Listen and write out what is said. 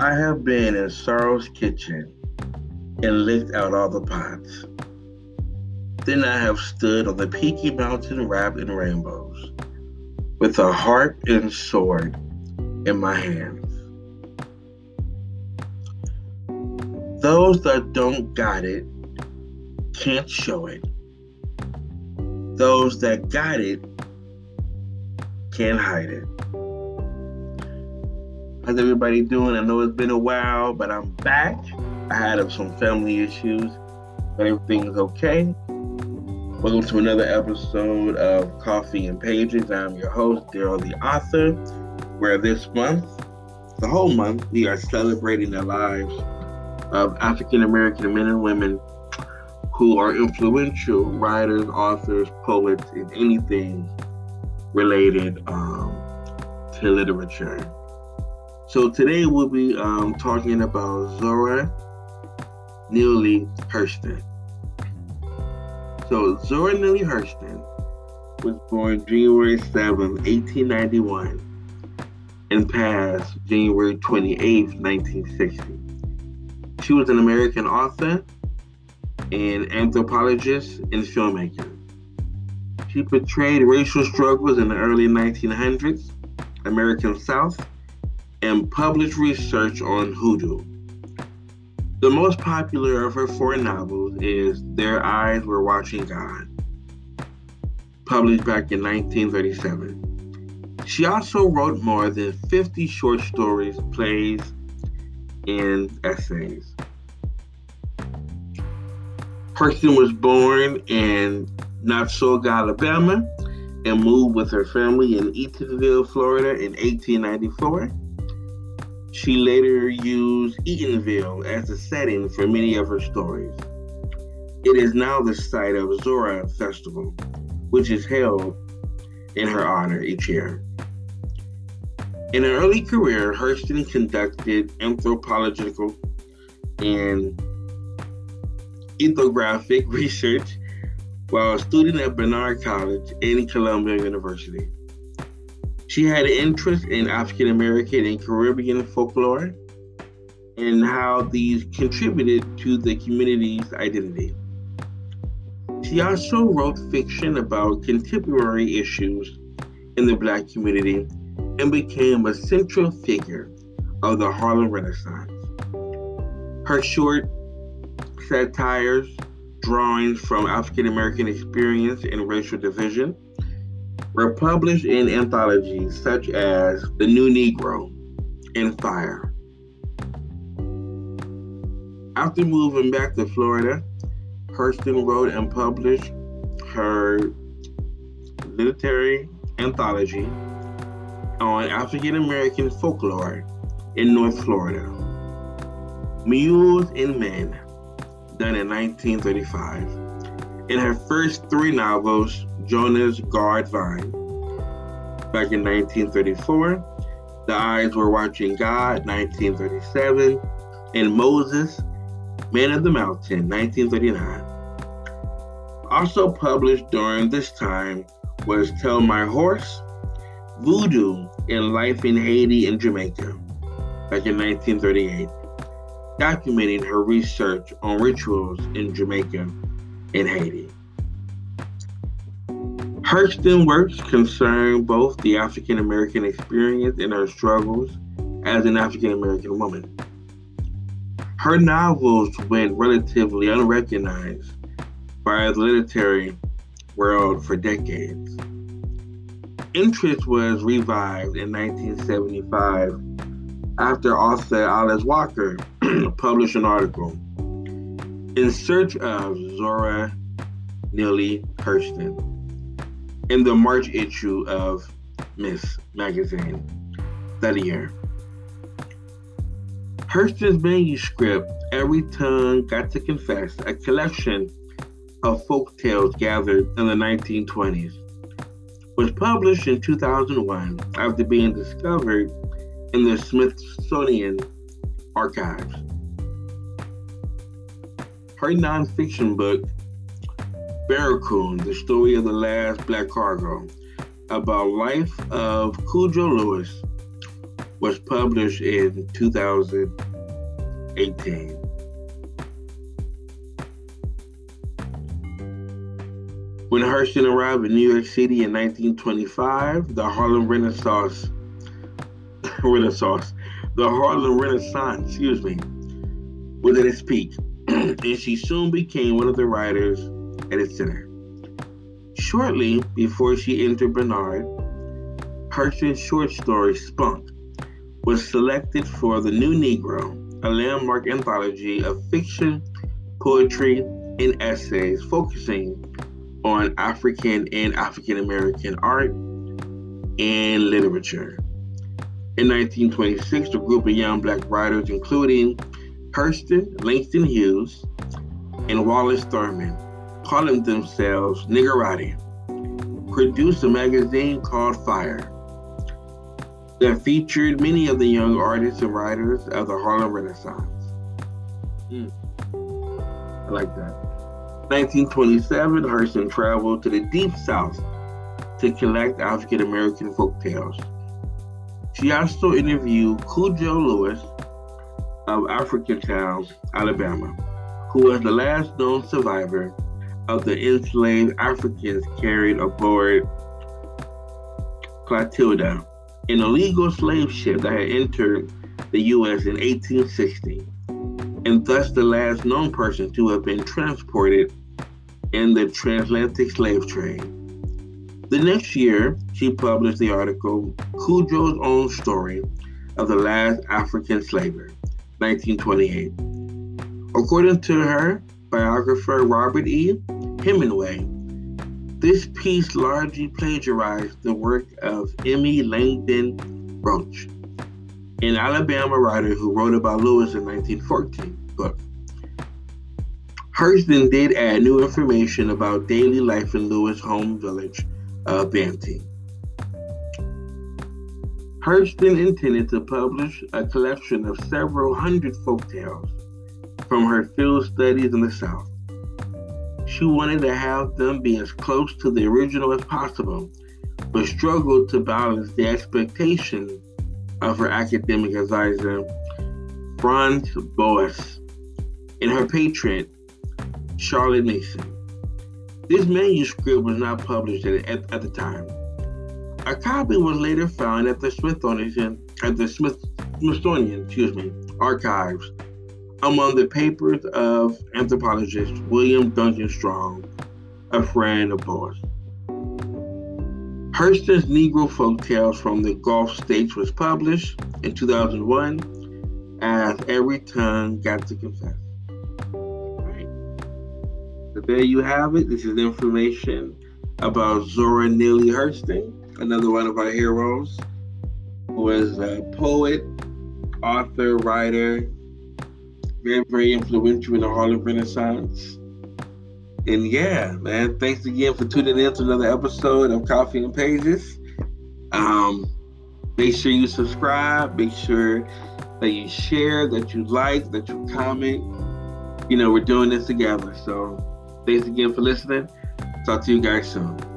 I have been in Sorrow's kitchen and licked out all the pots. Then I have stood on the peaky mountain wrapped in rainbows, with a harp and sword in my hands. Those that don't got it can't show it. Those that got it can't hide it. How's everybody doing? I know it's been a while, but I'm back. I had some family issues, but everything's okay. Welcome to another episode of Coffee and Pages. I'm your host, Daryl the author, where this month, the whole month, we are celebrating the lives of African American men and women who are influential writers, authors, poets, and anything related to literature. So today we'll be talking about Zora Neale Hurston. So Zora Neale Hurston was born January 7, 1891 and passed January 28, 1960. She was an American author, an anthropologist, and filmmaker. She portrayed racial struggles in the early 1900s, American South, and published research on hoodoo. The most popular of her four novels is Their Eyes Were Watching God, published back in 1937. She also wrote more than 50 short stories, plays, and essays. Hurston was born in Natchitoches, Alabama, and moved with her family in Eatonville, Florida in 1894. She later used Eatonville as the setting for many of her stories. It is now the site of Zora Festival, which is held in her honor each year. In her early career, Hurston conducted anthropological and ethnographic research while a student at Barnard College and Columbia University. She had an interest in African American and Caribbean folklore and how these contributed to the community's identity. She also wrote fiction about contemporary issues in the Black community and became a central figure of the Harlem Renaissance. Her short satires, drawings from African American experience and racial division, were published in anthologies such as The New Negro and Fire. After moving back to Florida, Hurston wrote and published her literary anthology on African American folklore in North Florida, Mules and Men, done in 1935. In her first three novels, Jonah's Guard Vine, back in 1934, The Eyes Were Watching God, 1937, and Moses, Man of the Mountain, 1939. Also published during this time was Tell My Horse, Voodoo, and Life in Haiti and Jamaica, back in 1938, documenting her research on rituals in Jamaica and Haiti. Hurston works concern both the African American experience and her struggles as an African American woman. Her novels went relatively unrecognized by the literary world for decades. Interest was revived in 1975 after author Alice Walker published an article, In Search of Zora Neale Hurston, in the March issue of Miss Magazine that year. Hurston's manuscript, Every Tongue Got to Confess, a collection of folk tales gathered in the 1920s, was published in 2001 after being discovered in the Smithsonian Archives. Her nonfiction book, Barracoon, The Story of the Last Black Cargo, about life of Cujo Lewis, was published in 2018. When Hurston arrived in New York City in 1925, the Harlem Renaissance, was at its peak, and she soon became one of the writers at its center. Shortly before she entered Bernard, Hurston's short story Spunk was selected for The New Negro, a landmark anthology of fiction, poetry, and essays focusing on African and African American art and literature. In 1926, a group of young Black writers, including Hurston, Langston Hughes, and Wallace Thurman, calling themselves Niggerati, produced a magazine called Fire that featured many of the young artists and writers of the Harlem Renaissance. I like that. 1927, Hurston traveled to the Deep South to collect African American folktales. She also interviewed Cudjo Lewis of Africantown, Alabama, who was the last known survivor of the enslaved Africans carried aboard Clotilda, an illegal slave ship that had entered the U.S. in 1860, and thus the last known person to have been transported in the transatlantic slave trade. The next year, she published the article Cudjo's Own Story of the Last African Slaver, 1928. According to her biographer Robert E. Hemingway, this piece largely plagiarized the work of Emmy Langdon Roach, an Alabama writer who wrote about Lewis in 1914 book. Hurston did add new information about daily life in Lewis' home village of Banty. Hurston intended to publish a collection of several hundred folktales from her field studies in the South. She wanted to have them be as close to the original as possible, but struggled to balance the expectation of her academic advisor, Franz Boas, and her patron, Charlotte Mason. This manuscript was not published at the time. A copy was later found at the Smithsonian archives among the papers of anthropologist William Duncan Strong, a friend of Boas. Hurston's Negro Folktales from the Gulf States was published in 2001 as Every Tongue Got to Confess. Right. So there you have it. This is information about Zora Neale Hurston, another one of our heroes, who was a poet, author, writer, very, very influential in the Harlem Renaissance. And yeah, man, thanks again for tuning in to another episode of Coffee and Pages. Make sure you subscribe. Make sure that you share, that you like, that you comment. You know, we're doing this together. So thanks again for listening. Talk to you guys soon.